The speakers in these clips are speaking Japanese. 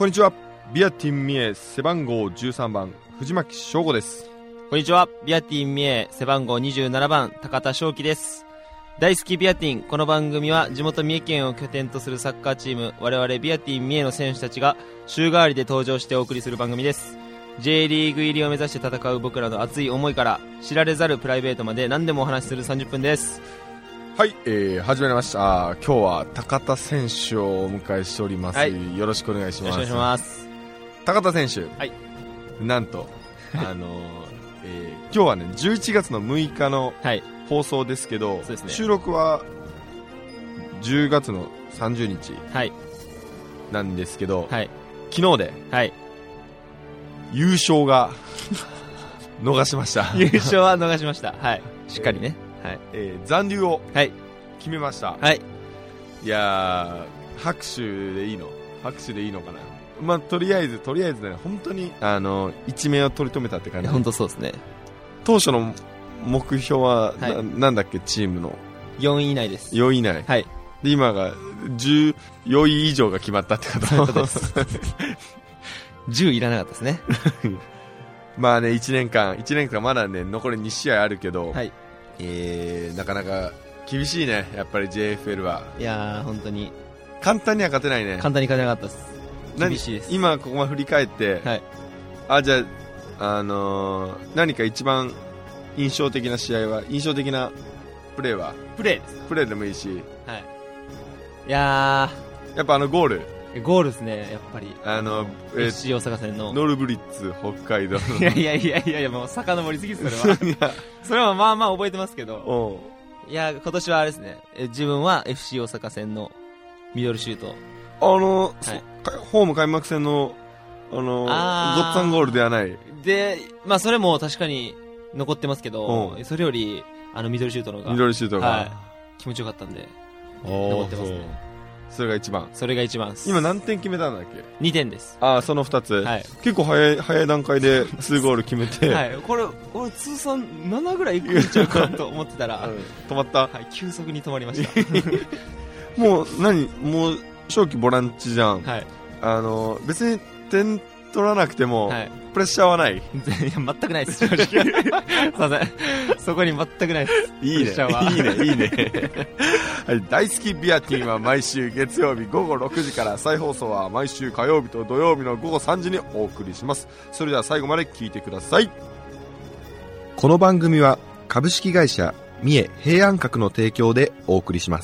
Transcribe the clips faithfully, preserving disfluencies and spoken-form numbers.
こんにちは。ビアティンミエ背番号じゅうさんばん藤巻翔吾です。 こんにちは。ビアティンミエ背番号にじゅうななばん高田翔樹です。大好きビアティン。この番組は地元三重県を拠点とするサッカーチーム我々ビアティンミエの選手たちが週替わりで登場してお送りする番組です。 J リーグ入りを目指して戦う僕らの熱い思いから知られざるプライベートまで何でもお話しするさんじゅっぷんです。 はい、えー、始まりました。今日は高田選手をお迎えしております、はい、よろしくお願いします。 よろしくお願いします。 高田選手、 はい、 なんとあのーえー、今日はねじゅういちがつのむいかの放送ですけど、はい、そうですね、収録はじゅうがつのさんじゅうにちなんですけど、はい、昨日で、はい、優勝が逃しました優勝は逃しました、はい、しっかりね、はい、 えー、残留を決めました、はい、いやー拍手でいいの拍手でいいのかな。まあ、とりあえずとりあえずね本当にあの一命を取り留めたって感じ。 本当そうですね。 当初の目標は、はい、な, なんだっけチームのよんい以内です。 よんい以内、はい、で今がじゅうよんい以上が決まったってことですじゅういらなかったですねまあねいちねんかんいちねんかんまだね残りにしあいあるけど、はい、えー、なかなか厳しいねやっぱり ジェイエフエル は。 いやー本当に簡単には勝てないね。 簡単に勝てなかったです。厳しいです。 今ここまで振り返って、はい、あじゃあ、あのー、何か一番印象的な試合は印象的なプレーはプレーです。 プレーでもいいし、 はい、いやーやっぱあのゴールゴールですね。やっぱりあのエフシー 大阪戦のノルブリッツ北海道のいやいやいやいやいやもう遡りすぎですそれはそれはまあまあ覚えてますけど、いや今年はあれですね、自分は エフシー 大阪戦のミドルシュート、 あの、はい、ホーム開幕戦のあのごっつぁんゴールではないで、まあそれも確かに残ってますけど、それよりあのミドルシュートのがミドルシュートが、はい、 気持ちよかったんで残ってますね。 それが一番。 それが一番。 今何点決めたんだっけ。 にてんです。 ああそのふたつ、はい、結構早い早い段階でにゴール決めてはい、これこれ通算ななぐらいいくんちゃうかと思ってたら、うん、 止まった、 はい、急速に止まりましたもう何もう正気ボランチじゃん、はい、あの別に点取らなくても、はい、プレッシャーはない。いや全くないです正直すいませんそこに全くないです。 いいねいいねいいねはい、大好きビアティンは毎週月曜日ごごろくじから、再放送は毎週火曜日と土曜日のごごさんじにお送りします。それでは最後まで聞いてください。この番組は株式会社三重平安閣の提供でお送りします。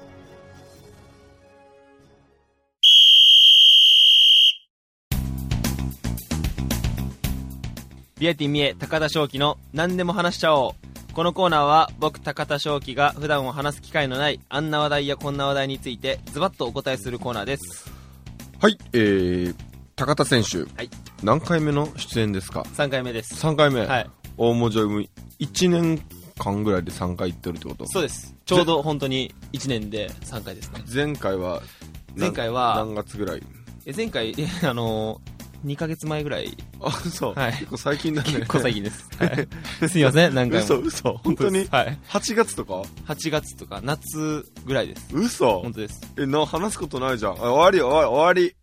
ビアティン三重高田翔樹の何でも話しちゃおう。このコーナーは僕高田翔樹が普段を話す機会のないあんな話題やこんな話題についてズバッとお答えするコーナーです。 はい、えー、高田選手、はい、何回目の出演ですか。 さんかいめです。 さんかいめ、はい、大文字読みいちねんかんぐらいでさんかい行ってるってこと。 そうです。ちょうど本当にいちねんでさんかいですね。 前回は前回は何月ぐらい。 え前回あのーにかげつまえぐらい。 あ、そう、はい、結構最近だね。 結構最近です、はい、すいません何回も。 嘘嘘本当に。はい、はちがつとかはちがつとか夏ぐらいです。 嘘。 本当です。 えな話すことないじゃん。終わり終わり終わり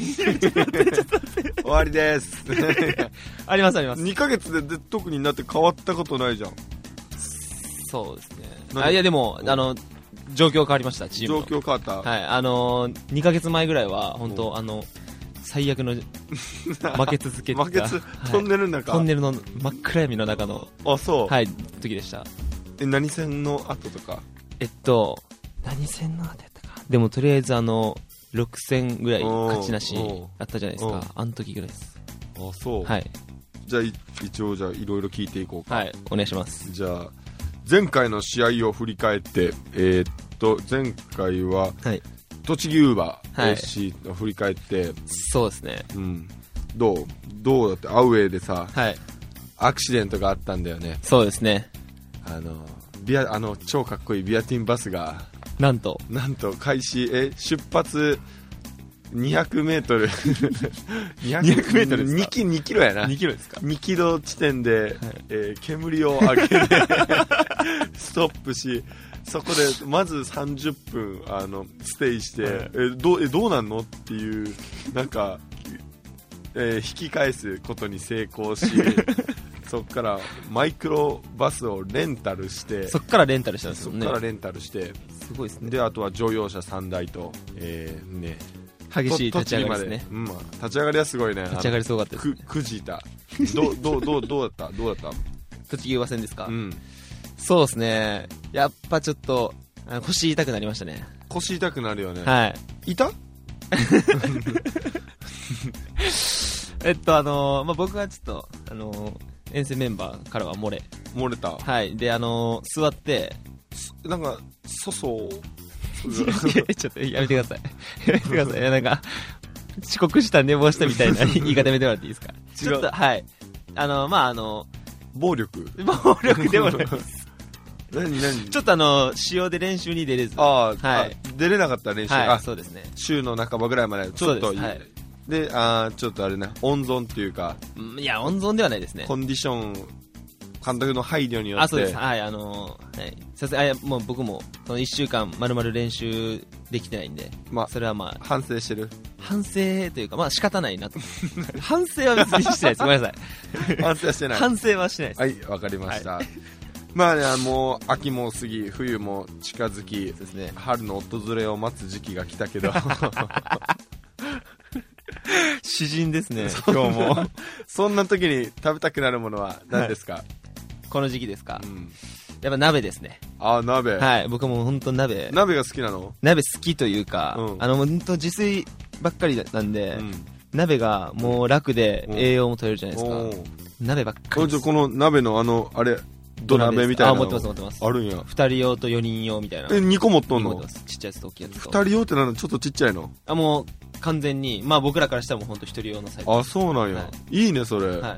終わりですありますあります。 にかげつでで特になって変わったことないじゃん。 そうですね。あいやでもあの状況変わりました。チームの状況変わった。 はい、あのー、にかげつまえぐらいは本当あの最悪の負け続けてた負けつ、はい、トンネルの中、 トンネルの真っ暗闇の中のあそうはい時でした。 え何戦の後とか。 えっと何戦の後やったか。でもとりあえずあのろくせんぐらい勝ちなしあったじゃないですか。あの時ぐらいです。 あそう。 はい。 じゃあ一応じゃあいろいろ聞いていこうか。 はいお願いします。 じゃあ前回の試合を振り返って、えー、っと前回は、はい、栃木ウーバー エーシー を振り返って、はい、 そうですね、 うん、どうどうだってアウェーでさ、 はい、 アクシデントがあったんだよね。 そうですね。 あのビアあの超かっこいいビアティンバスがなんとなんと開始え出発にひゃくメートルにひゃくメートルですか。 2, キにキロやな。 にキロですか。 にキロ地点で、はい、えー、煙を上げてストップし、そこでまずさんじゅっぷんあのステイして、はい、えどえどうなんのっていうなんか、えー、引き返すことに成功しそこからマイクロバスをレンタルして、 そこからレンタルしたんですよね。 そこからレンタルして、 すごいですね。 であとは乗用車さんだいと、えー、ね激しい立ち上がりですね。 うん、まあ、立ち上がりはすごいね。 立ち上がりすごかったです、ね。 くじいた。どどどどうだったどうだった？ 栃木馬戦ですか。 うん。そうですね。やっぱちょっと腰痛くなりましたね。 腰痛くなるよね。 はい。 いた？ えっとあのー、まあ僕はちょっとあのー、遠征メンバーからは漏れ。 漏れた。 はい。であのー、座ってなんか粗相。 ちょっとやめてください。やめてください。いやなんか遅刻した寝坊したみたいな言い方やめてもらっていいですか。ちょっとはいあのまああの暴力暴力でもないです。 何何ちょっとあの仕様で練習に出れず、 あ、 はい、 出れなかった練習、 はい、 あそうですね。 週の半ばぐらいまでちょっと で,、はい、であちょっとあれね温存っていうか、 いや温存ではないですね。 コンディション監督の配慮によって。 あ、そうです。はい、あのー、はい。さすがにもう僕もそのいっしゅうかんまるまる練習できてないんで、まあそれはまあ反省してる。 反省というかまあ仕方ないなと。反省は別にしてないです。ごめんなさい。 反省はしてない。 反省はしてないです。 はい、わかりました。はい、まあね、もう秋も過ぎ冬も近づき、 そうですね、 春の訪れを待つ時期が来たけど。 詩人ですね。今日も。 そんな時に食べたくなるものは何ですか？はい、 この時期ですか、うん、やっぱ鍋ですね。 あ、鍋。 はい、僕も本当鍋鍋が好きなの？ 鍋好きというか、うん、あの本当自炊ばっかりなんで、うん、鍋がもう楽で栄養も取れるじゃないですか、うん、鍋ばっかりです。 この鍋のあのあれ土鍋みたいなのあ、持ってます持ってます。 あるんや。 ふたり用とよにん用みたいな。 え、にこ持っとんの？ ちっちゃいやつと大きいやつと。 ふたり用ってなんだ、ちょっとちっちゃいの？ あ、もう完全にまあ僕らからしたらもう本当ひとり用のサイズ。 あ、そうなんや、はい、いいねそれ、 はい、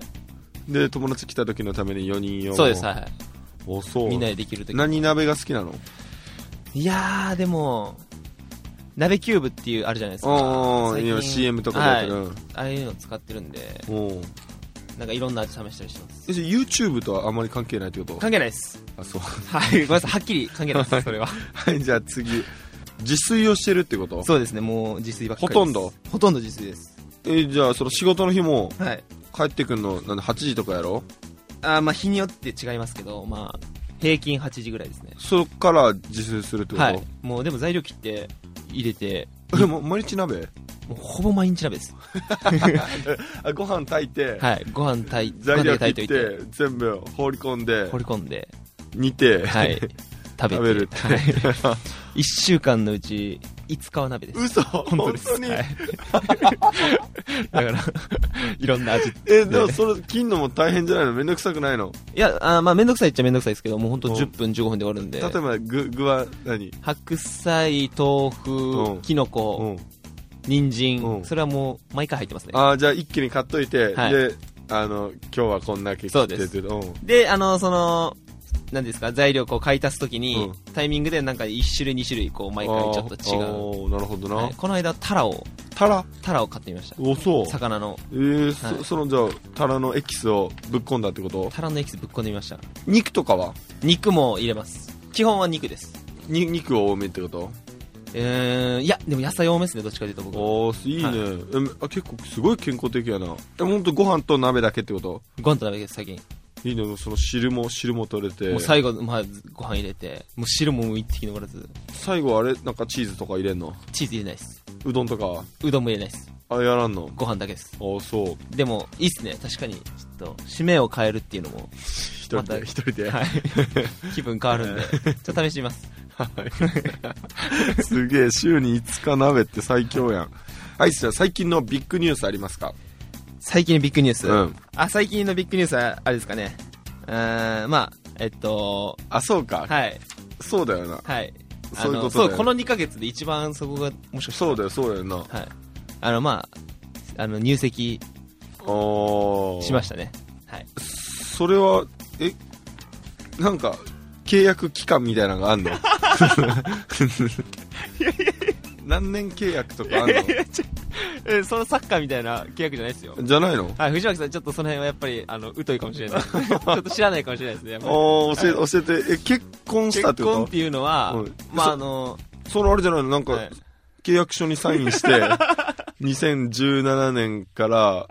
で友達来た時のためによにん用。 そうです。はい。 お、そう。 みんなでできる時。 何鍋が好きなの？ いやーでも鍋キューブっていうあるじゃないですか。 ああ、今 シーエム とかでやってる、はい、 ああいうの使ってるんで、おなんかいろんな味試したりしてます。 え、じゃあ YouTube とはあんまり関係ないってこと？ 関係ないです。 あ、そう。 はい、ごめんなさい、はっきり関係ないですそれは。 はい、じゃあ次、自炊をしてるってこと？ そうですね、もう自炊ばっかりです。 ほとんどほとんど自炊です。 え、じゃあその仕事の日も、 はい、 帰ってくるのなんではちじとかやろ？ あ、まあ日によって違いますけど、まあ平均はちじぐらいですね。 そっから自炊するってこと？ はい、もうでも材料切って入れて。 でも毎日鍋？ もうほぼ毎日鍋です。 ご飯炊いて、 はい、ご飯炊いて、 材料切って全部放り込んで、 放り込んで煮て、 はい、食べて食べるって、 はい、いっしゅうかんのうちいつかは鍋です。 嘘？ 本当です。 本当に、はい、 だからいろんな味。 え、でもそれ切んのも大変じゃないの？めんどくさくないの？ いや、あ、まあめんどくさいっちゃめんどくさいですけど、もう本当じゅっぷんじゅうごふんで終わるんで。 例えば具具は何？ 白菜、豆腐、きのこ、人参、それはもう毎回入ってますね。 ああ、じゃあ一気に買っといて、はい、で、あの今日はこんだけ切ってて、 うん、で、あのその何ですか、材料こう買い足すときに、うん、タイミングでなんかいっしゅるいにしゅるいこう毎回ちょっと違う。 ああ、なるほどな。はい、 この間タラをタラタラを買ってみました。 お、そう。 魚の。 えー、はい、そ, そのじゃあタラのエキスをぶっ込んだってこと？ タラのエキスぶっ込んでみました。 肉とかは？ 肉も入れます。基本は肉です。 に肉を多めってこと？ えー、いやでも野菜多めですね、どっちかというと僕は。 ああ、いいね、はい、えあ結構すごい健康的やな。でも本当ご飯と鍋だけってこと？ ご飯と鍋です、最近。 いいね、その汁も汁も取れて、 もう最後、まあ、ご飯入れて、もう汁も一滴残らず。 最後あれなんかチーズとか入れんの？ チーズ入れないです。 うどんとか？ うどんも入れないです。 あ、やらんの？ ご飯だけです。 ああ、そう。 でもいいっすね、確かにちょっと締めを変えるっていうのも一人で、ま、一人で、 はい、気分変わるんでちょっと試してみます。 すげえ、週にいつか鍋って最強やん。はい、じゃあ最近のビッグニュースありますか？ 最近のビッグニュース、 うん、 あ、最近のビッグニュースはあれですかね、うーん、まあえっとあ、そうか、 はい、 そうだよな、 はい、 そういうことだよ。 そう、このにかげつで一番そこがもしかしたら、 そうだよ、そうだよな、はい、 あのまああの入籍しましたね。はい、それはえなんか契約期間みたいなのがあんの？何年契約とかあんの？いやいやいや、 え、そのサッカーみたいな契約じゃないですよ。 じゃないの？ はい、藤巻さん、ちょっとその辺はやっぱり、あの、疎いかもしれない。ちょっと知らないかもしれないですね。 おー、教え、教えて、え、結婚したってこと？ 結婚っていうのは、うん、まあ、あの、 そのあれじゃないの？なんか、はい、契約書にサインして、にせんじゅうななねんから、はい、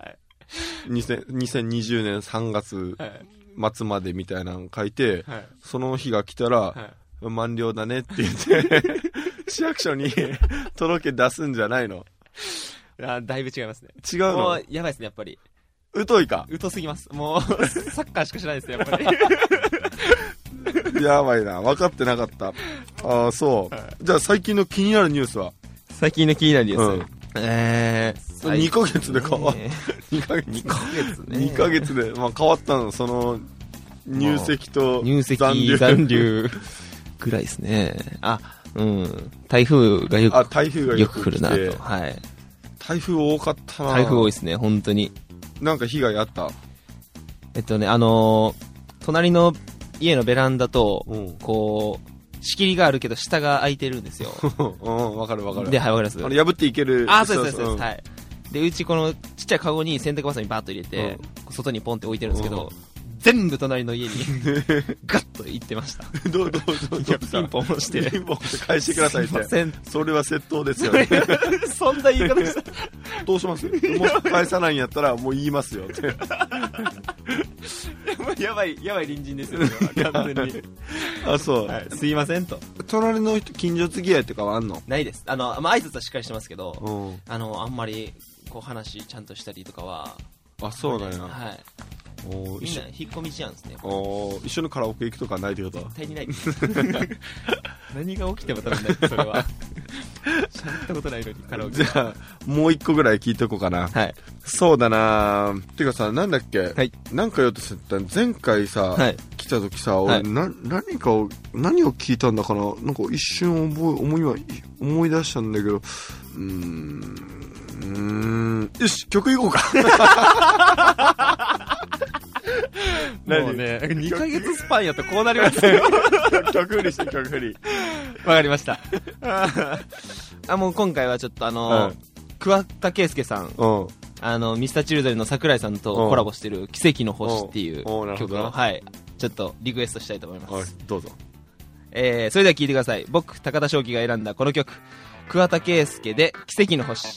にせんにじゅうねんさんがつ末までみたいなの書いて、はい、その日が来たら、はい、満了だねって言って、市役所に届け出すんじゃないの？ あ、だいぶ違いますね。 違うの？ もう、やばいですね、やっぱり。 疎いか？ 疎すぎます。もう、サッカーしか知らないですよ、やっぱり。やばいな。分かってなかった。ああ、そう、はい。じゃあ最近の気になるニュースは？ 最近の気になるニュース、うん、えー、にかげつで変わっ、 えー、にかげつにかげつね。 にかげつで、まあ、変わったの、その、入籍と入籍残留ぐらいですね。あ、うん。台風がよく、 あ、台風がよく来るなと。はい。 台風多かったな。 台風多いですね、本当に。 なんか被害あった？ えっとね、あのー、隣の家のベランダと、うん、こう、仕切りがあるけど下が空いてるんですよ。 うん、わかるわかる。 で、はい、わかります。 あの、破っていける。 あ、そうです、そうです、はい。で、うちこのちっちゃいカゴに洗濯バサミバーッと入れて、うん、外にポンって置いてるんですけど、うん、全部隣の家にガッと行ってました。 どうどうどうどうピンポン押して。 ピンポン押して返してくださいって。すいません。それは窃盗ですよね。 そんな言い方した。 どうします？もし返さないんやったらもう言いますよって。 やばい、やばい隣人ですよね。完全に。 あ、そう、 はい。すいませんと。 隣の人、近所付き合いとかはあんの？ ないです。あの、まあ、挨拶はしっかりしてますけど、うん、あの、あんまり、こう話ちゃんとしたりとかは。 あ、そうだよ。 はい。おみんな引っ込み思案ですね。 お一緒にカラオケ行くとかないってことは？ 絶対にない。何が起きても多分ない、それは。しゃべったことないのにカラオケ。 じゃあ、もう一個ぐらい聞いとこうかな。 はい。 そうだなてかさ、なんだっけ、 はい、 なんか言おうとしてた前回さ、はい、来た時さ、俺、はい、な、何かを、何を聞いたんだかななんか一瞬覚え、思い、思い出したんだけど、うーん、うーん、よし、曲いこうか。 もうね、にかげつスパンやったらこうなりますよ。 曲振りして曲振り。 わかりました。あ、もう今回はちょっとあの、うん、桑田佳祐さん、うん、あの、ミスターチルドレンの桜井さんとコラボしてる奇跡の星っていう曲を、はい、ちょっとリクエストしたいと思います。はい、 どうぞ。 えー、それでは聴いてください。僕、高田正輝が選んだこの曲、桑田佳祐で奇跡の星。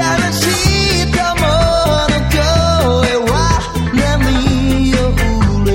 悲しい友の声は波を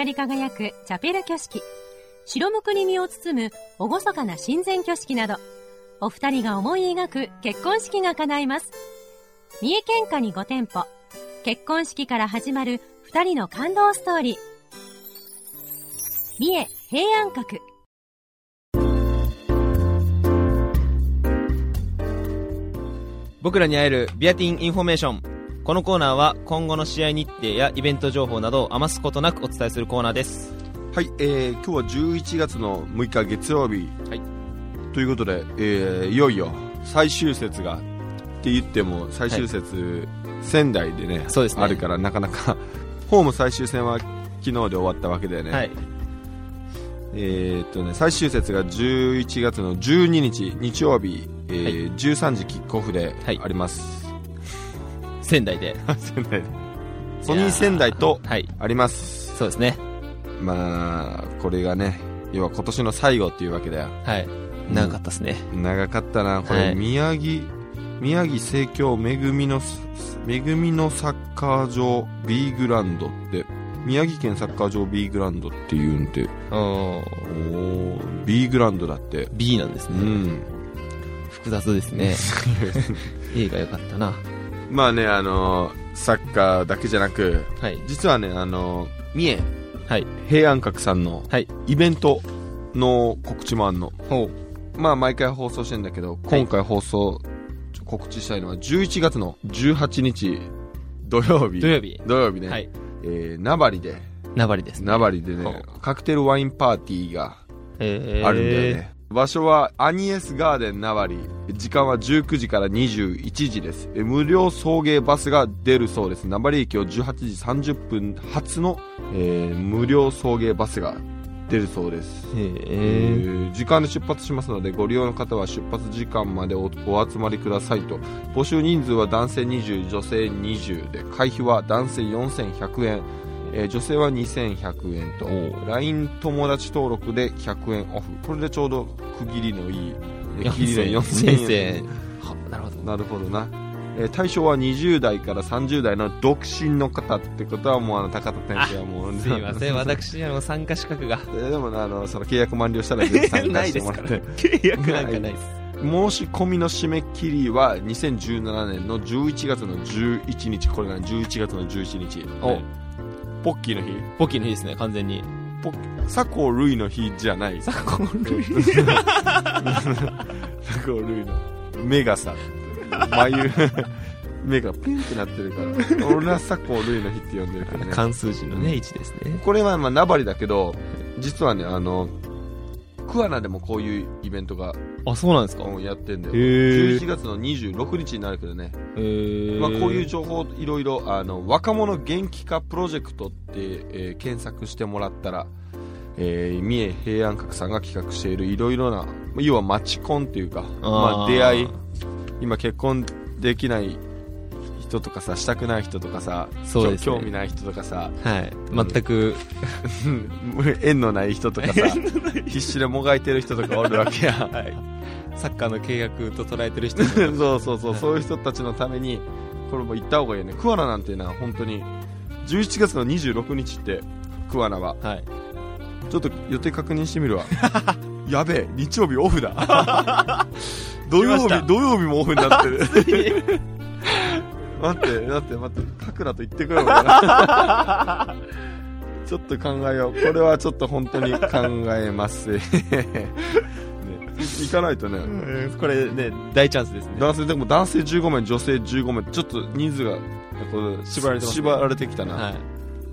光り輝くチャペル挙式、白むくに身を包む厳かな神前挙式など、お二人が思い描く結婚式が叶います。三重県下にご店舗、結婚式から始まる二人の感動ストーリー。三重平安閣。 僕らに会えるビアティンインフォメーション。このコーナーは今後の試合日程やイベント情報などを余すことなくお伝えするコーナーです。 はい、えー、今日はじゅういちがつのむいか月曜日、はい、ということで、えー、いよいよ最終節がって言っても最終節、はい、仙台で ね, そうですねあるから、なかなかホーム最終戦は昨日で終わったわけだよね、はい、えーっとね最終節がじゅういちがつのじゅうににち日曜日、えーはい、じゅうさんじキックオフであります、はい、 仙台で仙台でソニー仙台とあります、 はい、そうですね。 まあこれがね要は今年の最後っていうわけだよ。 はい、長かったですね、 うん、長かったなこれ、はい、宮城宮城生協めぐみのめぐみのサッカー場 B グランドって宮城県サッカー場 B グランドっていうんて、おー B グランドだって B なんですね、うん、複雑ですね映画良かったな。 まあねあのサッカーだけじゃなく、はい、実はねあの三重、はい、平安閣さんのイベントの告知もあんの、はい、まあ毎回放送してんだけど今回放送、はい、告知したいのはじゅういちがつのじゅうはちにち土曜日土曜日土曜日ね、はい、えー、名張で名張ですね名張でねカクテルワインパーティーがあるんだよね。場所はアニエスガーデン名張、時間はじゅうくじからにじゅういちじです。無料送迎バスが出るそうです。名張駅をじゅうはちじさんじゅっぷん発の、えー、無料送迎バスが出るそうです。えー、時間で出発しますのでご利用の方は出発時間まで お, お集まりくださいと。募集人数は男性にじゅう女性にじゅうで会費は男性よんせんひゃくえん、えー、女性はにせんひゃくえんと ライン 友達登録でひゃくえんオフ。これでちょうど区切りのいい区切りのよんせんえんなるほどなるほどな、えー、対象はにじゅうだいからさんじゅうだいの独身の方ってことはもうあの高田先生はもうすいません私あの参加資格が、 えー、でもあのその契約満了したらぜひ参加してもらって契約なんかないです。 申し込みの締め切りはにせんじゅうななねんのじゅういちがつのじゅういちにち。これがじゅういちがつのじゅういちにち、お、ポッキーの日ポッキーの日ですね。完全にポ佐藤類の日じゃない。 佐藤類佐藤類の目がさ眉目がピンってなってるから俺は佐藤類の日って呼んでるからね。 漢数字のねいちですね。 これはまあ名張だけど実はねあの桑名でもこういうイベントがあそうなんですか、 うん、やってんだよ。じゅういちがつのにじゅうろくにちになるけどね、まあ、こういう情報いろいろあの若者元気化プロジェクトって、えー、検索してもらったら、えー、三重平安閣さんが企画しているいろいろな要はマチコンっていうかあ、まあ、出会い今結婚できない人とかさしたくない人とかさそうです、ね、興味ない人とかさ、 はい、全く縁のない人とかさ必死でもがいてる人とかおるわけや、はい、 サッカーの契約と捉えてる人そうそうそう、はい、そういう人たちのためにこれも行った方がいいよね。桑名なんていうのは本当にじゅういちがつのにじゅうろくにちって桑名は、はい、ちょっと予定確認してみるわやべえ日曜日オフだ土曜日土曜日もオフになってる待って待って待ってカクラと言ってくれよちょっと考えよう。これはちょっと本当に考えますね、行かないとね、 うん、これね大チャンスですね。 男性でも男性じゅうごめい女性じゅうごめいちょっと人数がこう縛られてます、ね、縛られてきたな、はい、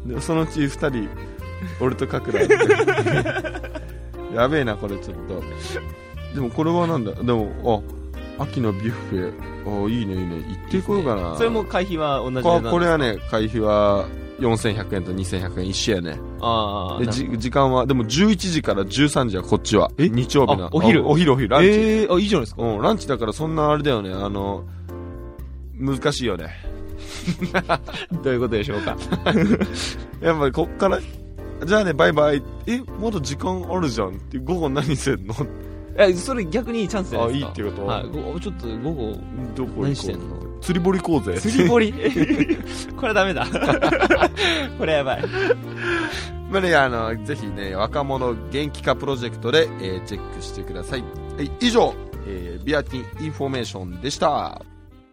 でそのうちふたり俺とカクラやべえなこれちょっと。でもこれはなんだでもあ秋のビュッフェ、おいいねいいね行ってこようかな。 それも会費は同じ値段ですか。 これはね会費はよんせんひゃくえんとにせんひゃくえん一緒やね。あでじ時間はでもじゅういちじからじゅうさんじはこっちはえ日曜日なお昼お昼お昼ランチ、えー、あいいじゃないですか、 うん、ランチだからそんなあれだよねあの難しいよねどういうことでしょうかやっぱりこっからじゃあねバイバイえまだ時間あるじゃんって午後何せんのえそれ逆にチャンスじゃないですか。 あいいってこと、 はい、ちょっと午後どこ何してんの釣り堀行こうぜ。 釣り堀これダメだ。これやばい。 まあね、あの、ぜひね、若者元気化プロジェクトで、えー、チェックしてください。はい、以上、えー、ビアティンインフォメーションでした。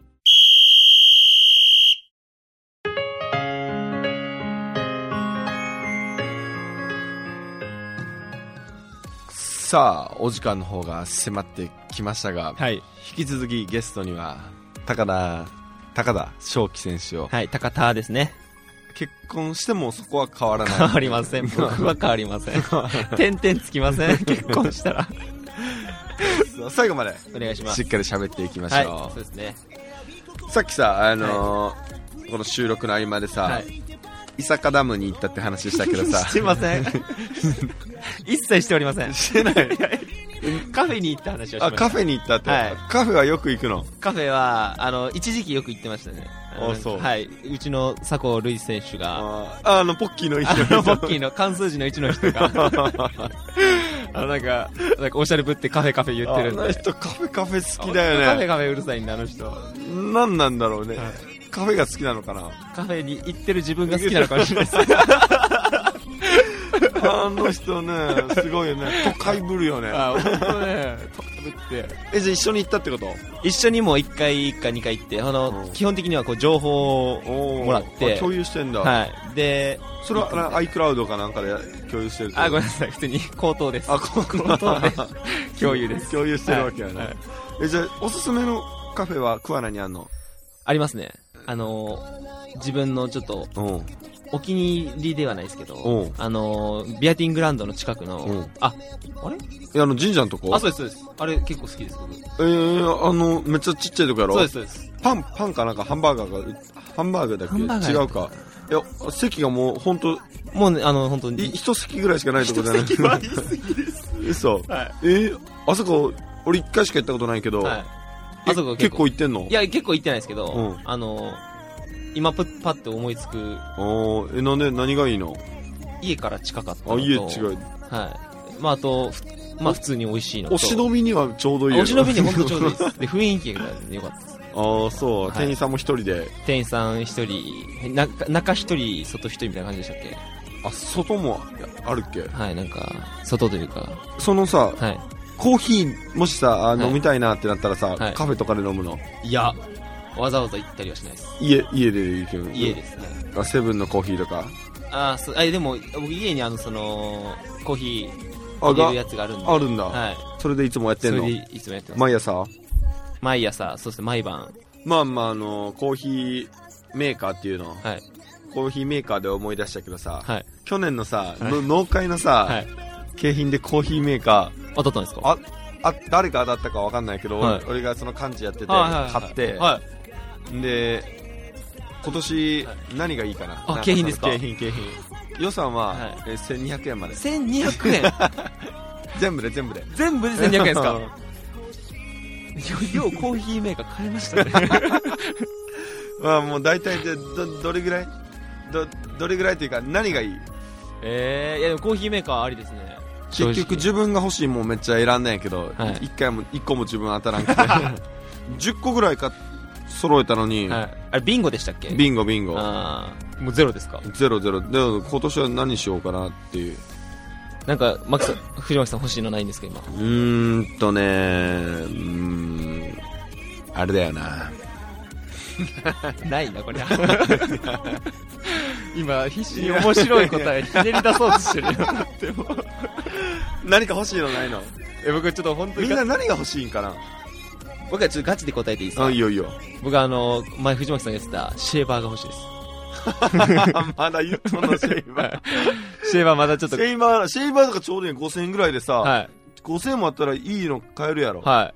さあ、お時間の方が迫ってきましたが、はい、引き続きゲストには高田高田翔輝選手を、 はい、高田ですね。 結婚してもそこは変わらない。 変わりません。僕は変わりません。点々つきません。結婚したら。 最後までお願いします。 しっかり喋っていきましょう。はい、 そうですね。 さっきさ、あのーはい、この収録の合間でさ、はい、伊坂ダムに行ったって話したけどさ。 してません。一切しておりません。 してない。 カフェに行った話をしました。 あ、カフェに行ったって、はい、カフェはよく行くの？ カフェはあの一時期よく行ってましたね。 あ、そう。 はい、うちの佐藤瑠衣選手が、 あ、あのポッキーの一の人、 あのポッキーの漢数字の一の人が、あのなんかなんかおしゃれぶってカフェカフェ言ってるんで。 あの人カフェカフェ好きだよね。 カフェカフェうるさいんだあの人。 なんなんだろうね。はい、カフェが好きなのかな。 カフェに行ってる自分が好きなのかもしれないです。 あの人ね、すごいよね。都会ぶるよね。 あ、本当ね。都会ぶって。 え、じゃあ一緒に行ったってこと？ 一緒にもういっかいかにかい行って、あの、基本的にはこう情報をもらって。 共有してんだ。 はい。で、 それは iCloud かなんかで共有してる？ あ、ごめんなさい。普通に口頭です。 あ、口頭で共有です。 共有してるわけやね。はいはい、え、じゃあおすすめのカフェは桑名にあんの？ありますね。あの、自分のちょっと、お気に入りではないですけど、あのビアティングランドの近くの、あ、あれ？いや、あの神社のとこ？ あ、そうですそうです。あれ結構好きです僕。 えー、あのめっちゃちっちゃいとこやろ？ そうですそうです。 パンパンかなんかハンバーガーがハンバーガーだっけ？違うか。いや、席がもう本当もうね、あの本当に一席ぐらいしかないとこじゃない？ 一席は言い過ぎです。 嘘。はい、えー、あそこ俺一回しか行ったことないけど、はい、あそこ結構行ってんの？ いや結構行ってないですけど、うん、あの。今パッと思いつく。 ああ、え、なんで何がいいの？ 家から近かったのと。 あ、家違い。 はい。まああと、まあ普通に美味しいのと。 お忍びにはちょうどいいよ。 お忍びに本当ちょうどいいです。で、雰囲気が良かったです。 ああ、そう、はい。店員さんも一人で。 店員さん一人、な中一人、外一人みたいな感じでしたっけ？ あ、外もあるっけ？ はい、なんか、外というか。 そのさ、 はい、 コーヒー、もしさ、飲みたいなってなったらさ、はい、カフェとかで飲むの？ いや、わざわざ行ったりはしないです。 家、家で行ける？ 家ですね。 あ、セブンのコーヒーとか？ あ、そう、あ、でも、僕家にあの、その、コーヒー入れるやつがあるんで。 あるんだ。 はい。 それでいつもやってんの？ それでいつもやってます。 毎朝？ 毎朝、そうですね、毎晩。 まあまあ、あの、コーヒーメーカーっていうの。 はい。 コーヒーメーカーで思い出したけどさ、 はい。 去年のさ、はい、の農会のさ、はい、景品でコーヒーメーカー。 当たったんですか？ あ、あ、誰が当たったかわかんないけど、はい、俺がその幹事やってて、はいはいはい、買って、はい、で、今年、はい、何がいいかな？ あ、景品ですか？ 景品、景品。予算は、はい、えせんにひゃくえんまで。 せんにひゃくえん全部で、全部で。 全部でせんにひゃくえんですか？ようコーヒーメーカー買いましたね。 まあもう大体で、ど、どれぐらいど、どれぐらいっていうか、何がいい？ えー、いやでもコーヒーメーカーありですね。 結局自分が欲しいもんめっちゃ選んだんやけど、はい、いっかいもいっこも自分当たらんくてじゅっこぐらいか揃えたのに、 はい、あれビンゴでしたっけ？ ビンゴビンゴ。 ああ、もうゼロですか？ ゼロゼロ。でも今年は何しようかなっていう。 なんかマキさん、藤巻さん欲しいのないんですか今？うーんとねー、うーん、あれだよな。 ないなこれ。今必死に面白い答えひねり出そうとしてるよ。でも何か欲しいのないの？ え、僕ちょっと本当にみんな何が欲しいんかな？ 僕はちょっとガチで答えていいですか？ あ、いいよいいよ。 僕はあの前藤巻さんが言ってたシェーバーが欲しいです。 まだ言っとんのシェーバー。 シェーバーまだちょっと。 シェーバー、シェーバーとかちょうどいいごせんえんぐらいでさ、 はい、 ごせんえんもあったらいいの買えるやろ。 はい。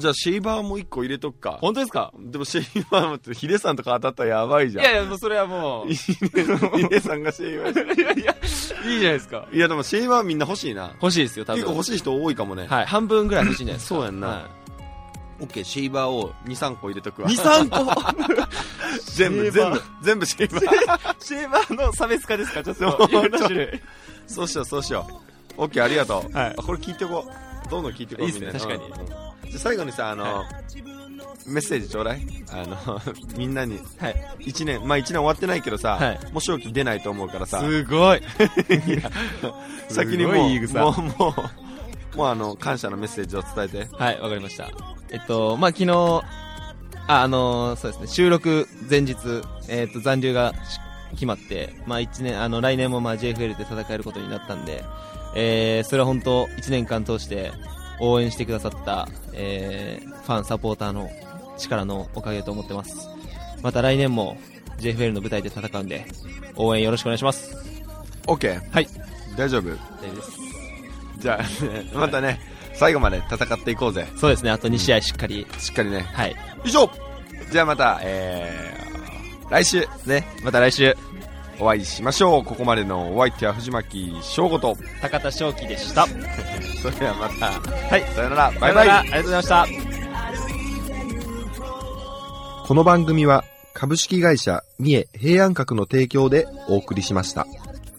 じゃあシェーバーもいっこ入れとくか。 本当ですか？ でもシェーバーもってヒデさんとか当たったらやばいじゃん。 いやいや、もうそれはもう。ヒデさんがシェーバーして。 いやいや、いいじゃないですか。 いやでもシェーバーみんな欲しいな。 欲しいですよ、多分。 結構欲しい人多いかもね。 はい。半分ぐらい欲しいんじゃないですか。 そうやんな。はい、オッケー、シェーバーをに、さんこ入れとくわ。 に、さんこ全部、全部、全部シェーバー。 シェーバーの差別化ですか？ちょっと。いろんな種類。 そうしよう、そうしよう。オッケー、ありがとう。 はい。 これ聞いてこう。どんどん聞いてこう。 いいですね、確かに。 じゃ最後にさ、あの、はい、 メッセージちょうだい。あのみんなに、はい、いちねん、まあいちねん終わってないけどさ、はい、もう正気出ないと思うからさ、 すごい先にもうもうもうもうあの感謝のメッセージを伝えて。 はい、わかりました。えっとまあ昨日あ、あのー、そうですね、収録前日、えー、と残留が決まって、まあ、いちねんあの来年もまあ ジェイエフエル で戦えることになったんで、えー、それは本当いちねんかん通して応援してくださった、えー、ファンサポーターの力のおかげと思ってます。また来年も ジェイエフエル の舞台で戦うんで応援よろしくお願いします。 OK。 はい、 大丈夫。 大丈夫です。 じゃあまたね、最後まで戦っていこうぜ。 そうですね、あとに試合しっかり、 うん、しっかりね。 はい、 以上。じゃあまた、えー、来週ね、また来週お会いしましょう。ここまでのお相手は藤巻翔吾と高田翔樹でしたそれではまた、 はい、 さよなら、バイバイ。 ありがとうございました。 この番組は株式会社三重平安閣の提供でお送りしました。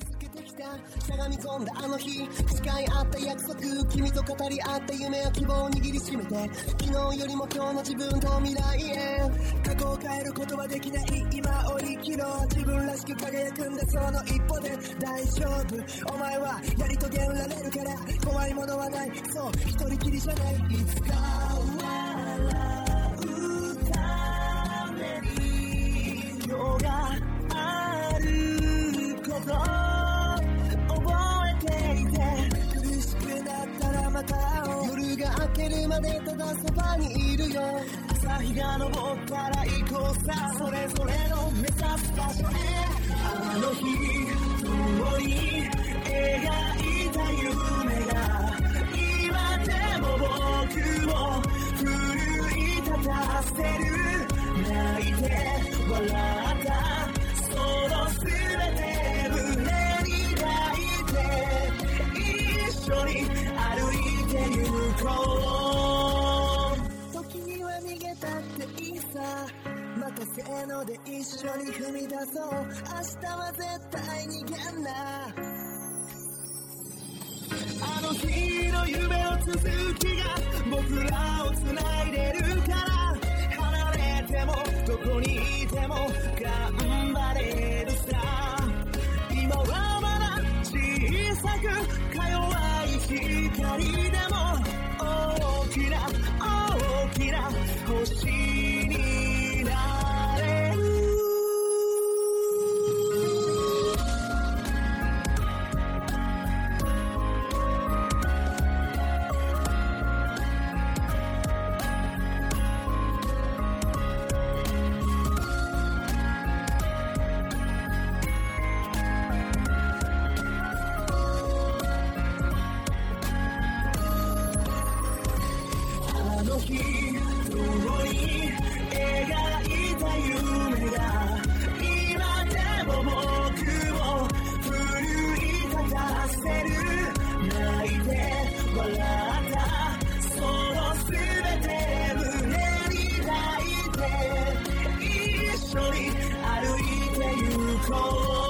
あの日誓い合った約束、君と語り合った夢や希望を握りしめて、昨日よりも今日の自分と未来へ、過去を変えることはできない今を生きろ、自分らしく輝くんだその一歩で大丈夫、お前はやり遂げられるから怖いものはない、そう一人きりじゃない、いつか笑うために今日があること夜が明けるまでただそばにいるよ、朝日が昇ったら行こうさ、それぞれの目指す場所へ、あの日共に描いた夢が今でも僕を奮い立たせる、泣いて笑ったその全て胸に抱いて一緒に歩いてゆこう、時には逃げたっていいさ、任せので一緒に踏み出そう、明日は絶対逃げんな、あの日の夢の続きが僕らを繋いでるから、離れてもどこにいても頑張れるさ、今はまだ小さくか弱い光でも大きな大きな星になれる。一緒に歩いてゆこう。